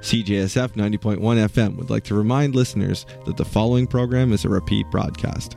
CJSF 90.1 FM would like to remind listeners that the following program is a repeat broadcast.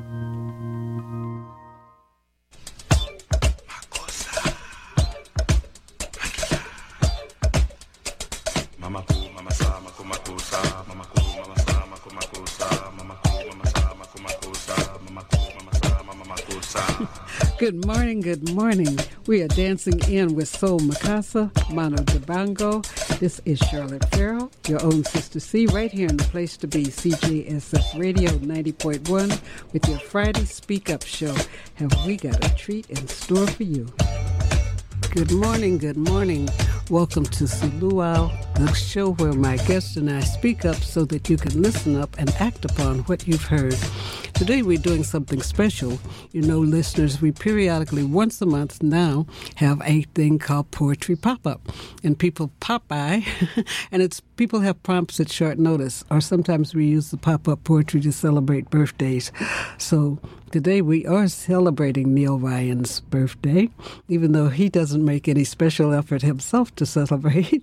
Good morning, good morning. We are dancing in with Soul Makasa, Mano Dibango. This is Charlotte Farrell, your own Sister C, right here in the place to be, CJSF Radio 90.1, with your Friday Speak Up show. Have we got a treat in store for you? Good morning, good morning. Welcome to Suluau, the show where my guests and I speak up so that you can listen up and act upon what you've heard. Today we're doing something special. You know, listeners, we periodically, once a month now, have a thing called Poetry Pop-Up. And people pop by, and people have prompts at short notice, or sometimes we use the pop-up poetry to celebrate birthdays. So today we are celebrating Neil Ryan's birthday, even though he doesn't make any special effort himself to celebrate.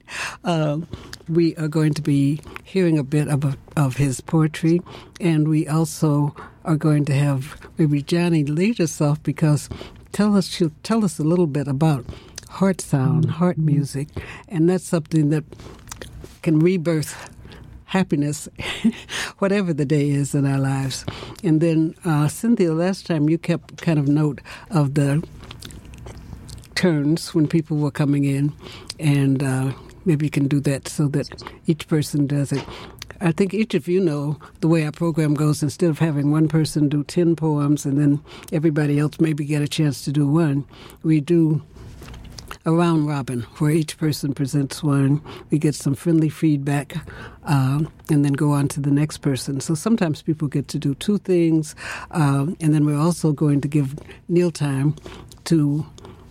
We are going to be hearing a bit of his poetry, and we also are going to have maybe Johnny lead us off because she'll tell us a little bit about heart sound, heart music, and that's something that can rebirth happiness, whatever the day is in our lives. And then, Cynthia, last time you kept kind of note of the turns when people were coming in, and maybe you can do that so that each person does it. I think each of you know the way our program goes. Instead of having one person do 10 poems and then everybody else maybe get a chance to do one, we do a round robin where each person presents one. We get some friendly feedback and then go on to the next person. So sometimes people get to do two things. And then we're also going to give Neil time to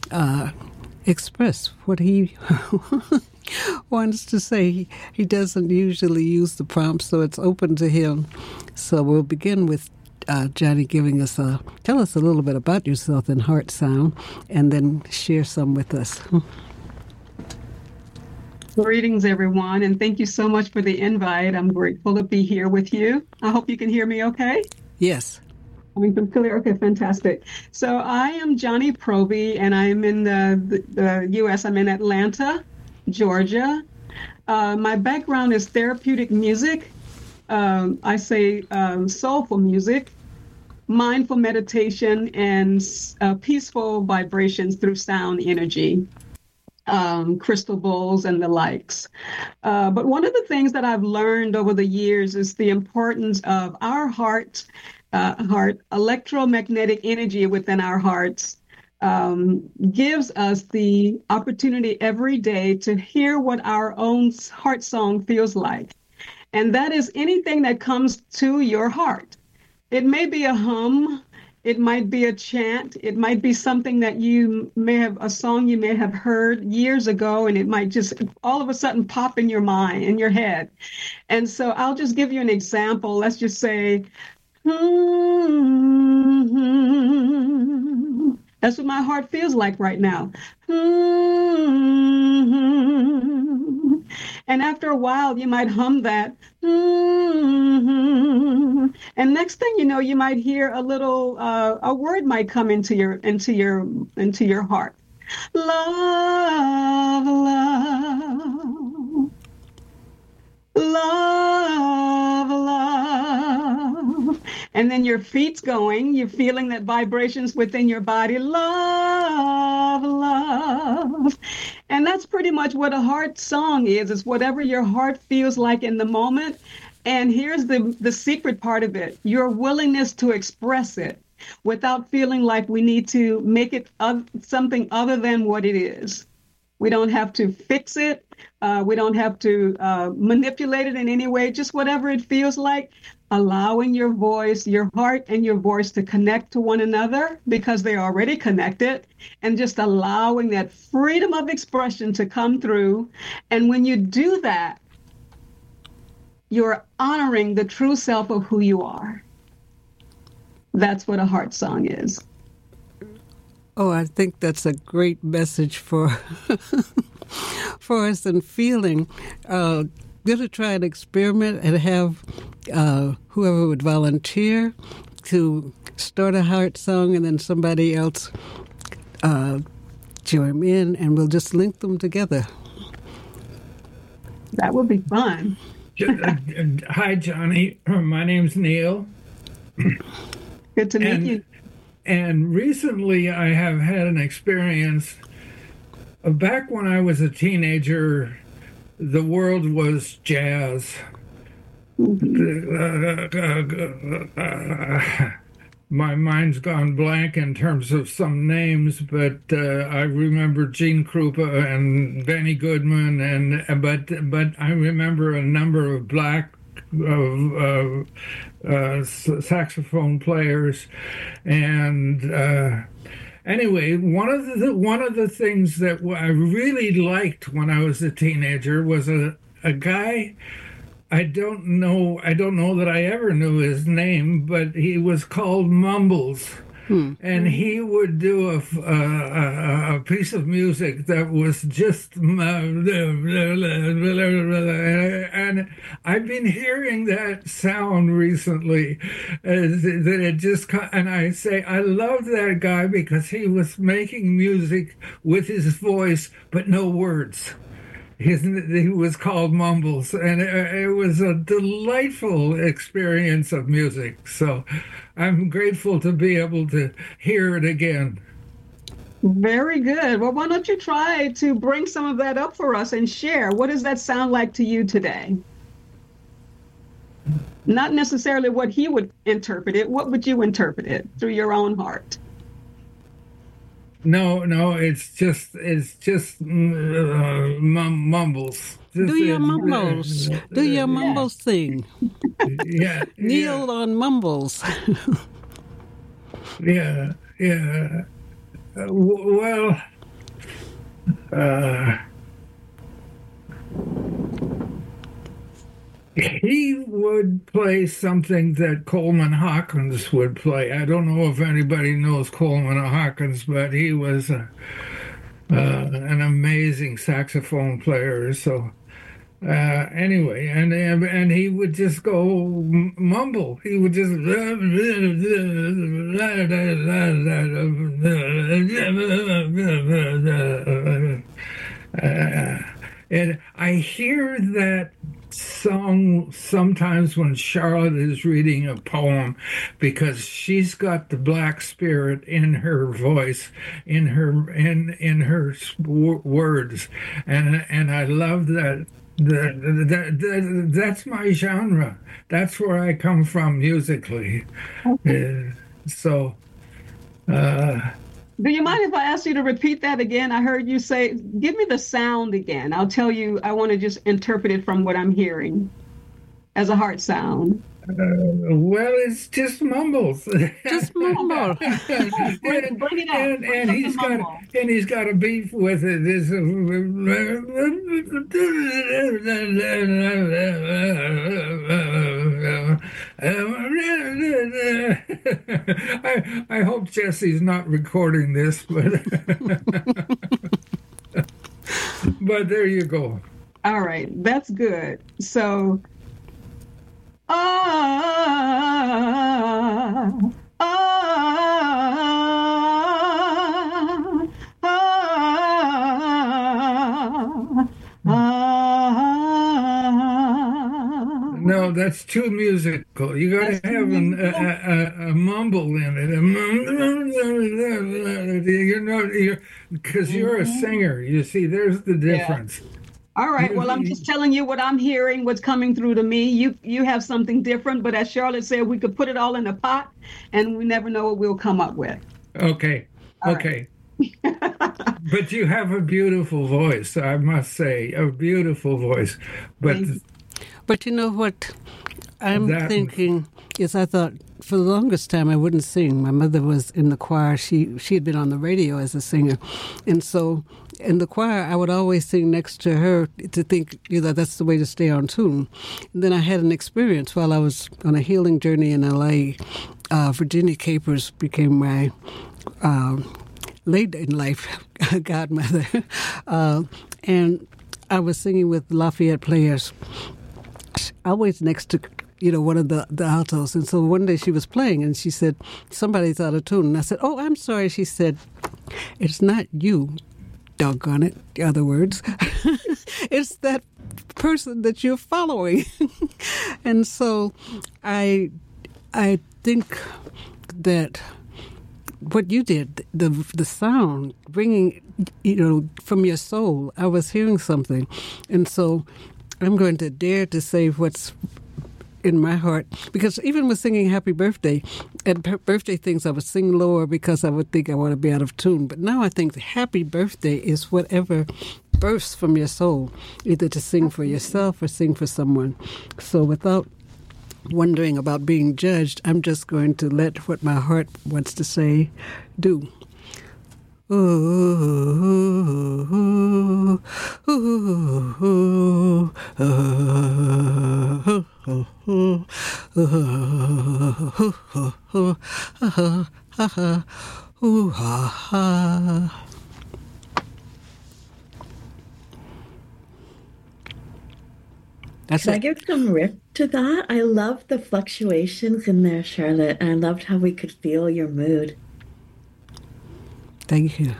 express what he wants to say. He doesn't usually use the prompt, so it's open to him. So we'll begin with Johnny giving us tell us a little bit about yourself in heart sound, and then share some with us. Greetings, everyone, and thank you so much for the invite. I'm grateful to be here with you. I hope you can hear me okay. Yes. Coming clear? Okay, fantastic. So I am Johnny Proby, and I'm in the U.S. I'm in Atlanta, Georgia. My background is therapeutic music. I say soulful music, mindful meditation, and peaceful vibrations through sound energy, crystal bowls and the likes. But one of the things that I've learned over the years is the importance of our heart, electromagnetic energy within our hearts. Gives us the opportunity every day to hear what our own heart song feels like. And that is anything that comes to your heart. It may be a hum, it might be a chant, it might be something that a song you may have heard years ago, and it might just all of a sudden pop in your mind, in your head. And so I'll just give you an example. Let's just say, that's what my heart feels like right now. And after a while, you might hum that. And next thing you know, you might hear a little, a word might come into your heart. Love, love, love, love. And then your feet's going, you're feeling that vibrations within your body. Love, love. And that's pretty much what a heart song is whatever your heart feels like in the moment. And here's the secret part of it, your willingness to express it without feeling like we need to make it something other than what it is. We don't have to fix it. We don't have to manipulate it in any way, just whatever it feels like. Allowing your voice, your heart and your voice to connect to one another because they're already connected, and just allowing that freedom of expression to come through. And when you do that, you're honoring the true self of who you are. That's what a heart song is. Oh, I think that's a great message for for us and feeling. Going to try an experiment and have whoever would volunteer to start a heart song and then somebody else join in, and we'll just link them together. That would be fun. Hi, Johnny. My name's Neil. Good to meet you. And recently I have had an experience. Back when I was a teenager, the world was jazz. My mind's gone blank in terms of some names, but I remember Gene Krupa and Benny Goodman, but I remember a number of black saxophone players, and anyway, one of the things that I really liked when I was a teenager was a guy. I don't know that I ever knew his name, but he was called Mumbles. And he would do a piece of music that was just, and I've been hearing that sound recently, that it just, and I say, I love that guy because he was making music with his voice, but no words. He was called Mumbles, and it was a delightful experience of music. So I'm grateful to be able to hear it again. Very good. Well, why don't you try to bring some of that up for us and share? What does that sound like to you today? Not necessarily what he would interpret it. What would you interpret it through your own heart? No, it's just mumbles. Do your mumbles. Do your mumbles thing. Yeah. Kneel on mumbles. Yeah. Well, he would play something that Coleman Hawkins would play. I don't know if anybody knows Coleman Hawkins, but he was an amazing saxophone player. So anyway, and he would just go mumble. He would just and I hear that song sometimes when Charlotte is reading a poem, because she's got the black spirit in her voice, in her words, and I love that. That's my genre. That's where I come from musically. So. Do you mind if I ask you to repeat that again? I heard you say, give me the sound again. I'll tell you, I want to just interpret it from what I'm hearing as a heart sound. Well, it's just mumbles. Just mumble. Bring it out. And he's got a beef with it. I hope Jesse's not recording this, but but there you go. All right, that's good. So. No, that's too musical. You got to have a mumble in it. Because you're a singer. You see, there's the difference. Yeah. All right. Well, I'm just telling you what I'm hearing, what's coming through to me. You have something different, but as Charlotte said, we could put it all in a pot, and we never know what we'll come up with. Okay. Okay. But you have a beautiful voice, I must say, a beautiful voice. But you know what I'm thinking is, I thought for the longest time I wouldn't sing. My mother was in the choir. She had been on the radio as a singer, and so in the choir, I would always sing next to her to think, that's the way to stay on tune. And then I had an experience while I was on a healing journey in L.A. Virginia Capers became my late in life godmother. and I was singing with Lafayette Players, always next to one of the altos. And so one day she was playing, and she said, somebody's out of tune. And I said, oh, I'm sorry. She said, it's not you, doggone it, in other words. It's that person that you're following. And so I think that what you did, the sound, bringing, from your soul, I was hearing something. And so I'm going to dare to say what's in my heart, because even with singing Happy Birthday, and birthday things I would sing lower because I would think I want to be out of tune. But now I think Happy Birthday is whatever bursts from your soul, either to sing for yourself or sing for someone. So without wondering about being judged, I'm just going to let what my heart wants to say do. Ooh, ooh, ooh, Can I give some riff to that? I love the fluctuations in there, Charlotte, and I loved how we could feel your mood. Thank you.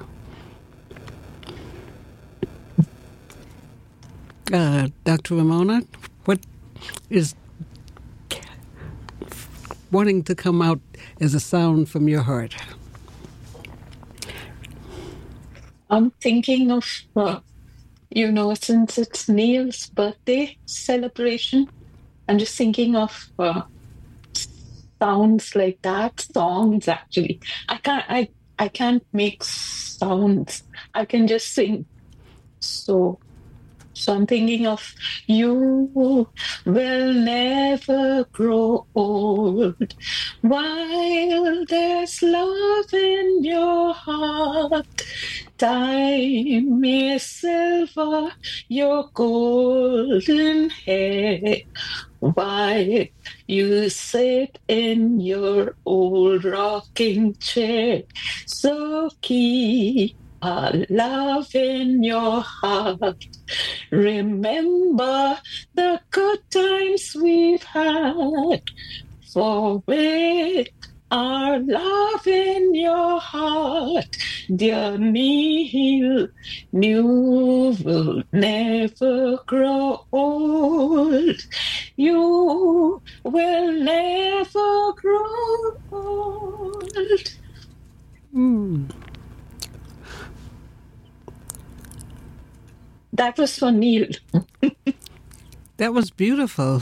Dr. Ramona, what is wanting to come out as a sound from your heart? I'm thinking of, since it's Neil's birthday celebration, I'm just thinking of sounds like that, songs actually. I can't make sounds. I can just sing. So I'm thinking of you will never grow old while there's love in your heart. Time is silver, your golden hair, while you sit in your old rocking chair. So keep a love in your heart. Remember the good times we've had, for with our love in your heart, dear Neil, you will never grow old. You will never grow old. That was for Neil. That was beautiful.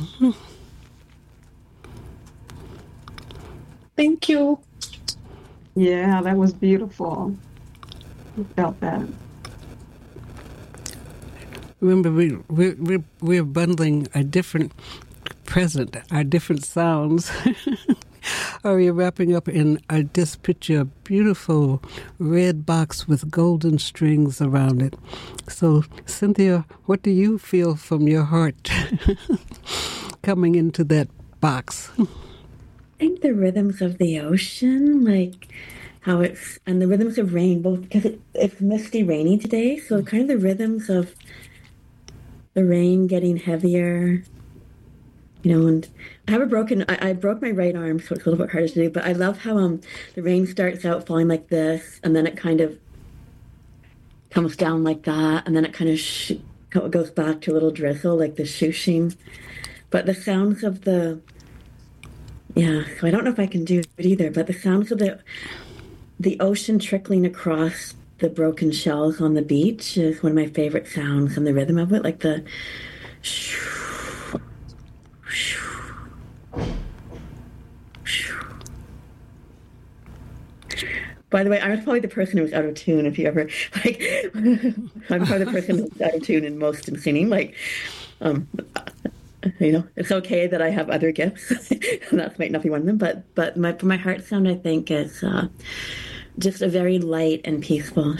Thank you. Yeah, that was beautiful. I felt that. Remember, we're bundling a different present, our different sounds. Or you're wrapping up in, I just picture a beautiful red box with golden strings around it. So, Cynthia, what do you feel from your heart coming into that box? I think the rhythms of the ocean, like how it's, and the rhythms of rain, both because it's misty, rainy today. So kind of the rhythms of the rain getting heavier, and I have I broke my right arm, so it's a little bit harder to do, but I love how the rain starts out falling like this, and then it kind of comes down like that, and then it kind of goes back to a little drizzle, like the shooshing. But the sounds of so I don't know if I can do it either, but the sounds of the ocean trickling across the broken shells on the beach is one of my favorite sounds, and the rhythm of it, like the By the way, I was probably the person who was out of tune. If you ever I'm probably the person who's out of tune in most in singing. It's okay that I have other gifts, and that might not be one of them. But my heart sound, I think, is just a very light and peaceful.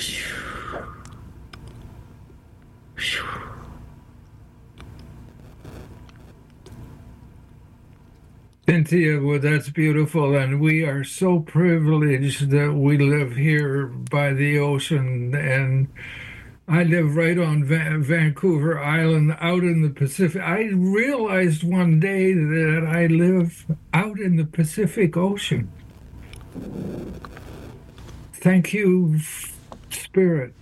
Cynthia, well, that's beautiful, and we are so privileged that we live here by the ocean, and I live right on Vancouver Island out in the Pacific. I realized one day that I live out in the Pacific Ocean. Thank you, Spirit.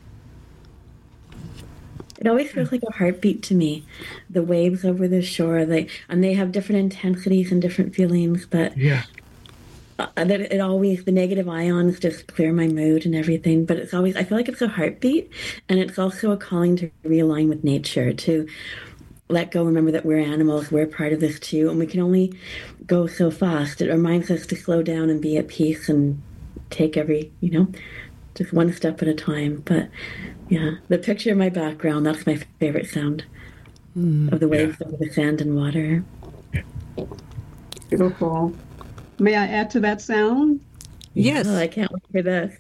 It always feels like a heartbeat to me. The waves over the shore, and they have different intensities and different feelings, but Yeah. that it always, the negative ions just clear my mood and everything. But it's always, I feel like it's a heartbeat, and it's also a calling to realign with nature, to let go, remember that we're animals, we're part of this too, and we can only go so fast. It reminds us to slow down and be at peace and take every, just one step at a time. But yeah, the picture in my background, that's my favorite sound of the waves over the sand and water. Beautiful. May I add to that sound? Yes. Oh, I can't wait for this.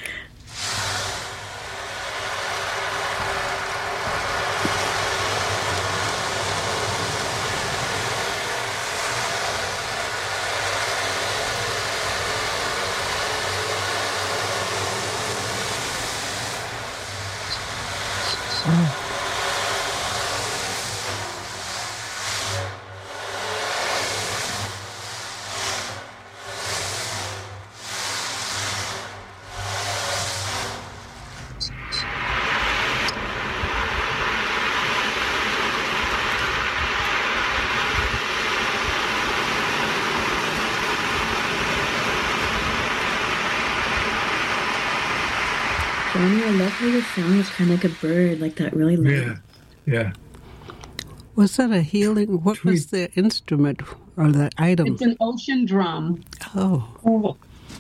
Johnny, I love how your sound is kind of like a bird, like that really loud. Yeah. Was that a healing? What was the instrument or the item? It's an ocean drum. Oh.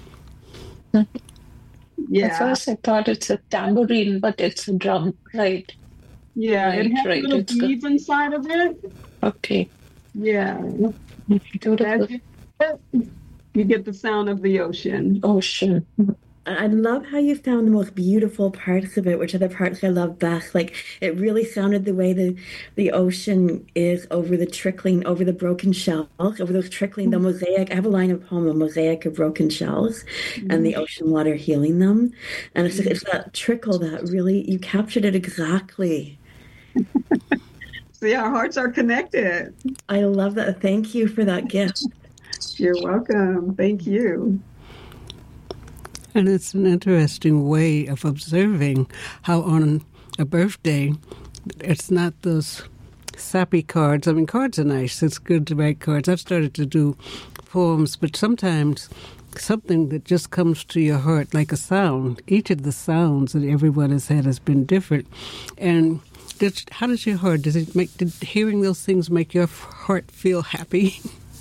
At Yeah. first I thought it's a tambourine, but it's a drum, right? Yeah, it has Right, little it's good. beads inside of it. Okay. Yeah. Beautiful. That's it. You get the sound of the ocean. Ocean. I love how you found the most beautiful parts of it, which are the parts I love best. Like, it really sounded the way the ocean is over the trickling, over the broken shells, over those trickling, the mosaic. I have a line of poem, a mosaic of broken shells, and the ocean water healing them. And it's that trickle that really, you captured it exactly. See, our hearts are connected. I love that. Thank you for that gift. You're welcome. Thank you. And it's an interesting way of observing how on a birthday, it's not those sappy cards. I mean, cards are nice. It's good to write cards. I've started to do poems, but sometimes something that just comes to your heart, like a sound. Each of the sounds that everyone has had has been different. And how does your heart, did hearing those things make your heart feel happy?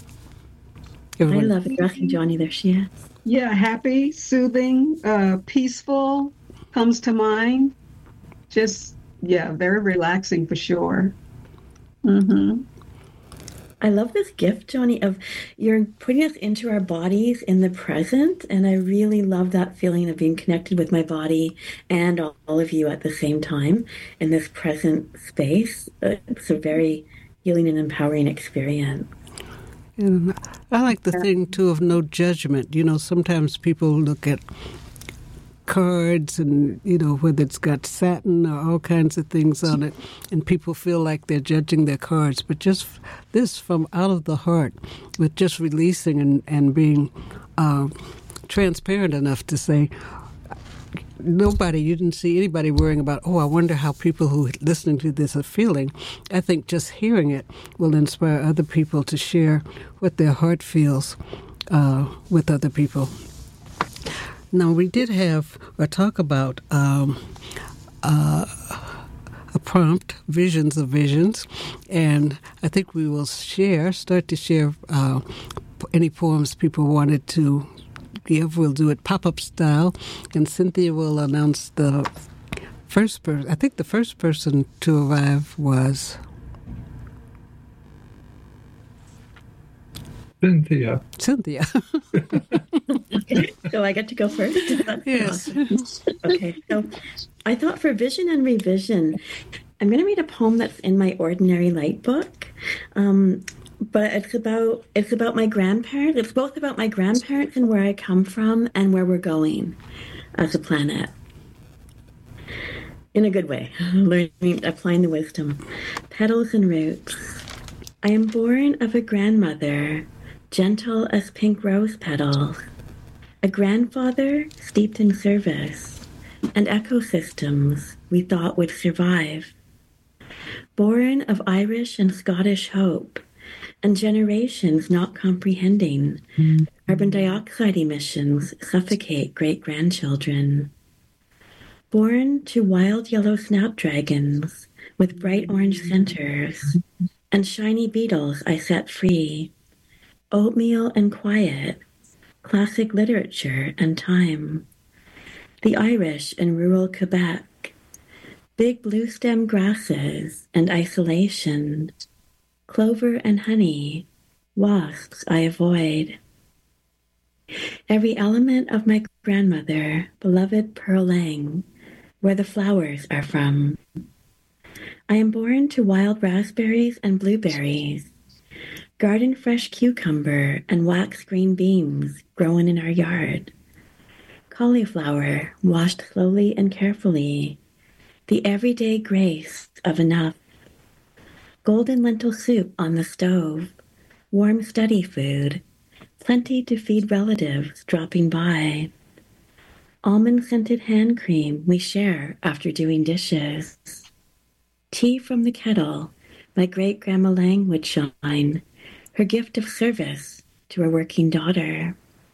I love it. Rocking Johnny, there she is. Yeah, happy, soothing, peaceful comes to mind. Just, very relaxing for sure. Mm-hmm. I love this gift, Johnny, of you're putting us into our bodies in the present, and I really love that feeling of being connected with my body and all of you at the same time in this present space. It's a very healing and empowering experience. And I like the thing, too, of no judgment. Sometimes people look at cards and, whether it's got satin or all kinds of things on it, and people feel like they're judging their cards. But just this from out of the heart, with just releasing and being transparent enough to say, you didn't see anybody worrying about, I wonder how people who are listening to this are feeling. I think just hearing it will inspire other people to share what their heart feels with other people. Now, we did have a talk about a prompt, Visions of Visions, and I think we will start to share any poems people wanted to give. We'll do it pop-up style, and Cynthia will announce the first person. I think the first person to arrive was Cynthia. So I get to go first? Yes. Okay, so I thought for Vision and Revision, I'm going to read a poem that's in my Ordinary Light book. But it's about my grandparents. It's both about my grandparents and where I come from and where we're going as a planet. in a good way, learning, applying the wisdom. Petals and roots. I am born of a grandmother, gentle as pink rose petals, a grandfather steeped in service, and ecosystems we thought would survive. Born of Irish and Scottish hope, and generations not comprehending carbon dioxide emissions suffocate great-grandchildren. Born to wild yellow snapdragons with bright orange centers, and shiny beetles I set free, oatmeal and quiet, classic literature and time, the Irish in rural Quebec, big blue stem grasses and isolation, clover and honey, wasps I avoid. Every element of my grandmother, beloved Pearl Lang, where the flowers are from. I am born to wild raspberries and blueberries, garden fresh cucumber and wax green beans growing in our yard, cauliflower washed slowly and carefully, the everyday grace of enough, golden lentil soup on the stove, warm steady food, plenty to feed relatives dropping by, almond-scented hand cream we share after doing dishes, tea from the kettle my great-grandma Lang would shine, her gift of service to her working daughter.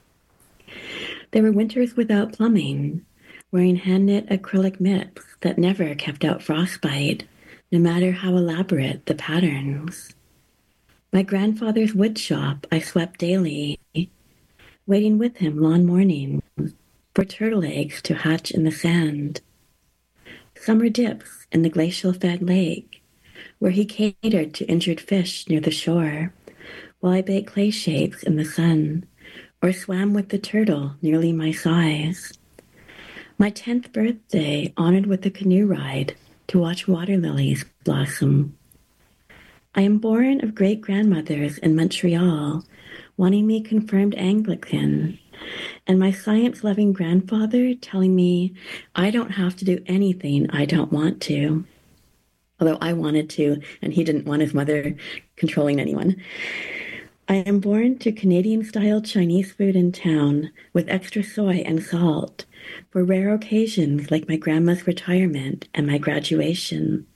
There were winters without plumbing, wearing hand-knit acrylic mitts that never kept out frostbite, no matter how elaborate the patterns. My grandfather's wood shop I swept daily, waiting with him long mornings for turtle eggs to hatch in the sand. Summer dips in the glacial-fed lake, where he catered to injured fish near the shore, while I baked clay shapes in the sun, or swam with the turtle nearly my size. My 10th birthday honored with a canoe ride to watch water lilies blossom. I am born of great-grandmothers in Montreal, wanting me confirmed Anglican, and my science-loving grandfather telling me I don't have to do anything I don't want to, although I wanted to, and he didn't want his mother controlling anyone. I am born to Canadian-style Chinese food in town with extra soy and salt for rare occasions like my grandma's retirement and my graduation.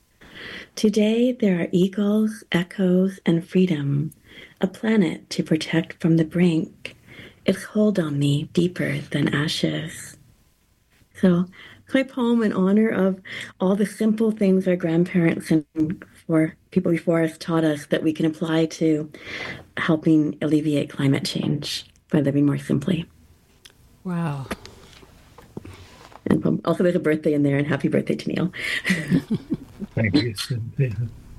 Today, there are eagles, echoes, and freedom, a planet to protect from the brink, its hold on me deeper than ashes. So, my poem in honor of all the simple things our grandparents and for people before us taught us that we can apply to helping alleviate climate change by living more simply. Wow. And also there's a birthday in there, and happy birthday to Neil. Thank you, Cynthia.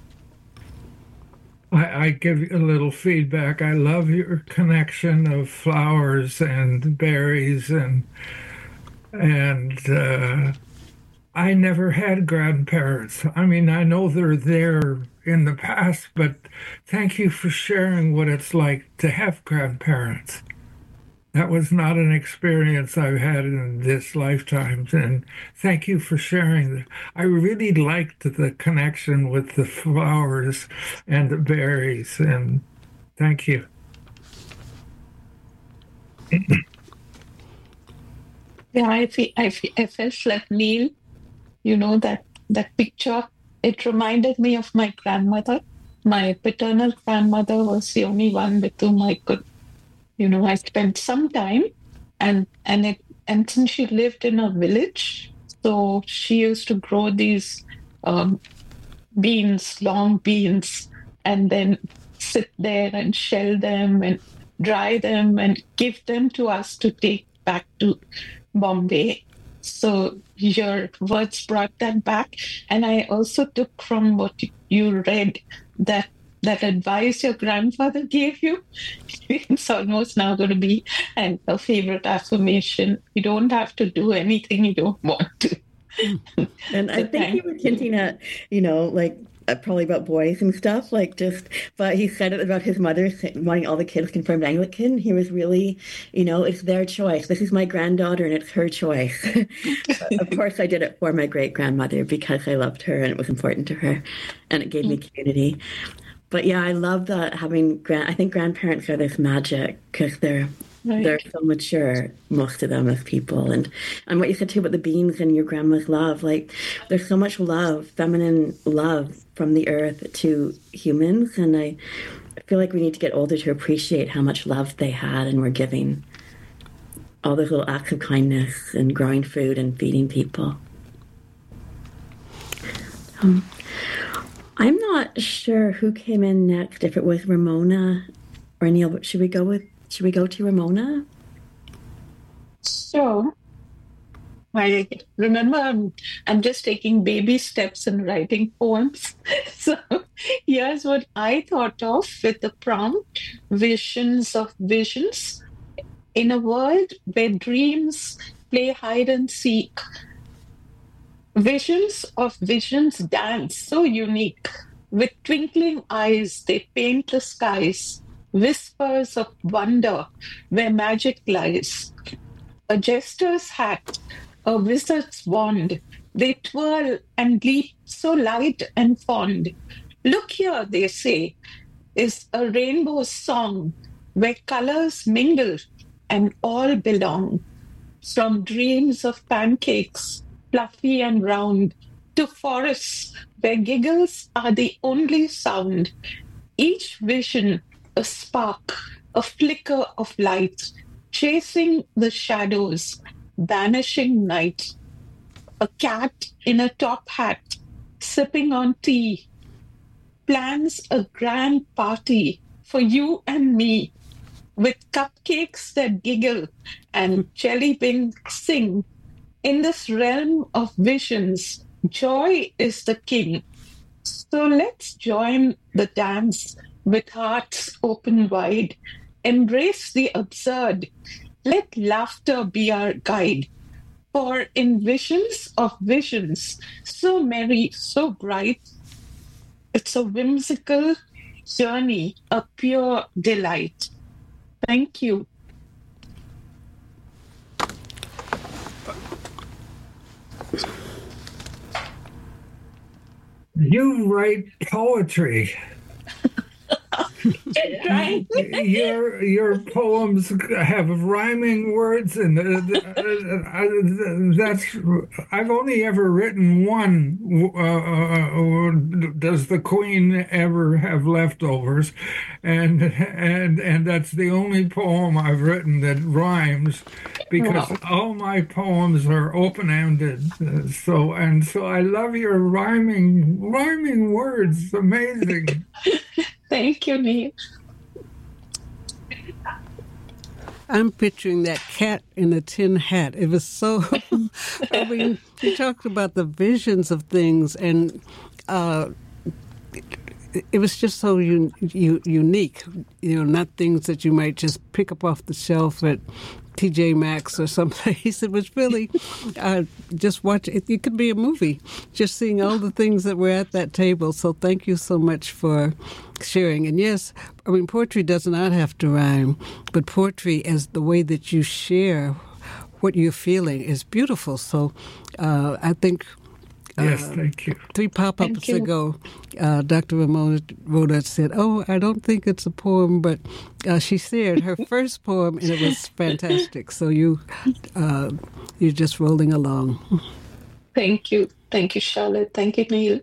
I give you a little feedback. I love your connection of flowers and berries, and I never had grandparents. I mean, I know they're there in the past, but thank you for sharing what it's like to have grandparents. That was not an experience I've had in this lifetime, and thank you for sharing that. I really liked the connection with the flowers and the berries, and thank you. Yeah, I felt like Neil, that picture, it reminded me of my grandmother. My paternal grandmother was the only one with whom I could, I spent some time, and since she lived in a village, so she used to grow these beans, long beans, and then sit there and shell them and dry them and give them to us to take back to Bombay. So your words brought that back. And I also took from what you read that advice your grandfather gave you. It's almost now going to be a favorite affirmation. You don't have to do anything you don't want to. And I think you were hinting at, probably about boys and stuff, but he said it about his mother wanting all the kids confirmed Anglican. He was really, it's their choice. This is my granddaughter and it's her choice. Of course, I did it for my great-grandmother because I loved her and it was important to her and it gave me community. But yeah, I love that I think grandparents are this magic because they're so mature, most of them as people. And what you said too about the beings and your grandma's love, there's so much love, feminine love from the earth to humans. And I feel like we need to get older to appreciate how much love they had and were giving. All those little acts of kindness and growing food and feeding people. I'm not sure who came in next, if it was Ramona or Neil, but should we go to Ramona? So, I remember I'm just taking baby steps in writing poems. So, here's what I thought of with the prompt, Visions of Visions. In a world where dreams play hide and seek, visions of visions dance so unique. With twinkling eyes, they paint the skies. Whispers of wonder where magic lies. A jester's hat, a wizard's wand, they twirl and leap so light and fond. Look here, they say, is a rainbow song where colors mingle and all belong. From dreams of pancakes, fluffy and round, to forests where giggles are the only sound. Each vision a spark, a flicker of light, chasing the shadows, vanishing night. A cat in a top hat, sipping on tea, plans a grand party for you and me, with cupcakes that giggle and jelly beans sing. In this realm of visions, joy is the king. So let's join the dance with hearts open wide. Embrace the absurd. Let laughter be our guide. For in visions of visions, so merry, so bright, it's a whimsical journey, a pure delight. Thank you. You write poetry. Right. Your poems have rhyming words, and that's. I've only ever written one. Does the Queen ever have leftovers? And that's the only poem I've written that rhymes, because all my poems are open-ended. So I love your rhyming words. Amazing. Thank you, Neil. I'm picturing that cat in a tin hat. It was so, I mean, you talked about the visions of things, and it was just so unique, not things that you might just pick up off the shelf at TJ Maxx or someplace. It was really just watch it. It could be a movie, just seeing all the things that were at that table. So thank you so much for sharing. And yes, I mean, poetry does not have to rhyme, but poetry as the way that you share what you're feeling is beautiful. So I think... Yes, thank you. 3 pop-ups ago, Dr. Ramona said, I don't think it's a poem, but she shared her first poem, and it was fantastic. So you're just rolling along. Thank you. Thank you, Charlotte. Thank you, Neil.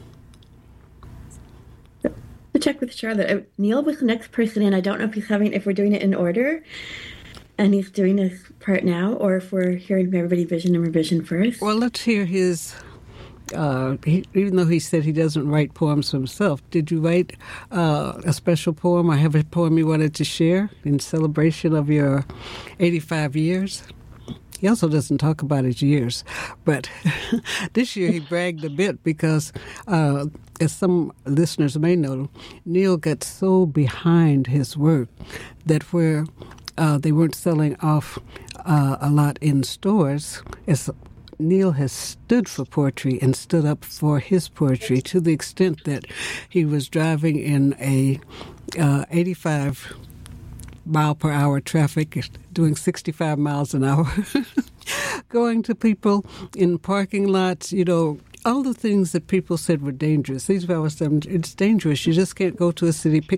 To check with Charlotte, Neil was the next person in. I don't know if we're doing it in order, and he's doing his part now, or if we're hearing everybody vision and revision first. Well, let's hear his... even though he said he doesn't write poems himself, did you write a special poem? I have a poem you wanted to share in celebration of your 85 years. He also doesn't talk about his years, but this year he bragged a bit because, as some listeners may know, Neil got so behind his work that where they weren't selling off a lot in stores, as Neil has stood for poetry and stood up for his poetry to the extent that he was driving in a 85 mile per hour traffic, doing 65 miles an hour, going to people in parking lots, all the things that people said were dangerous. These people said, it's dangerous. You just can't go to a city, pick